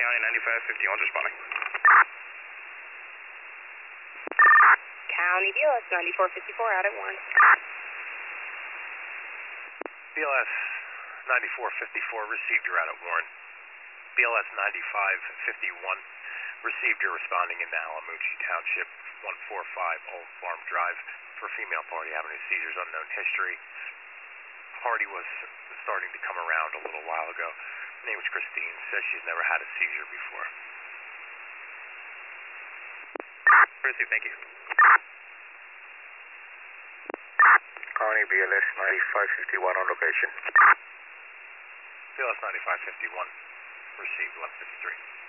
County 9551 responding. County BLS 9454 out at Warren. BLS 9454 received your out at Warren. BLS 9551 received your responding in Alamucci Township, 145 Old Farm Drive for female party having seizures, unknown history. Party was starting to come around a little while ago. Her name was Christine, says she's never had a seizure before. Received, thank you. County BLS 9551 on location. BLS 9551 received 1153.